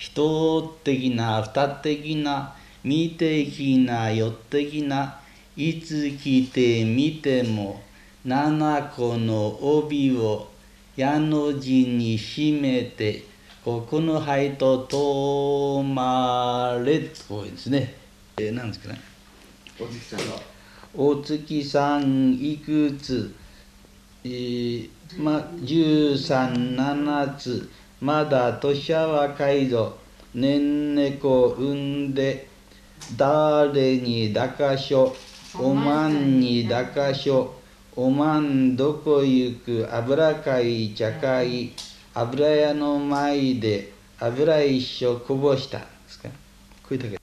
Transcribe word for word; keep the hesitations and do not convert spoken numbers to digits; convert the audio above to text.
一的な二的な三的な四的ないつ来てみても七個の帯を矢の字に締めてここの灰と止まれとこうですね。えー、なんですかね。 お月さんがお月さんいくつ、えー、ま、十三七つまだ年は若いぞ。ねんねこ産んで誰にだかしょおまんにだかしょおまんどこ行く油かい茶かい油屋の前で油一緒こぼしたですか。これだけ。